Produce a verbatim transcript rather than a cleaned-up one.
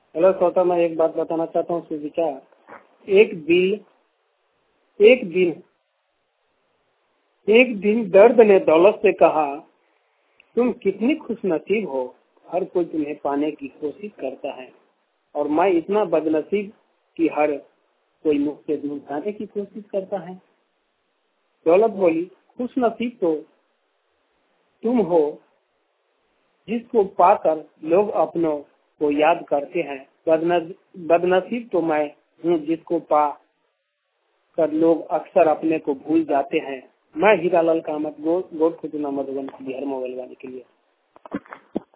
Hello श्रोता, मैं एक बात बताना चाहता हूँ सुविचा। एक दिन एक दिन एक दिन दर्द ने दौलत से कहा, तुम कितनी खुशनसीब हो, हर कोई तुम्हें पाने की कोशिश करता है और मैं इतना बदनसीब कि हर कोई मुझसे दूर जाने की कोशिश करता है। दौलत बोली, खुशनसीब तो तुम हो जिसको पाकर लोग अपनों को याद करते हैं। बदनसीब तो मैं हूँ जिसको पा कर लोग अक्सर अपने को भूल जाते हैं। मैं हीरालाल कामत गोड खुदना मधुबन बिहार मोबाइल वाले के लिए।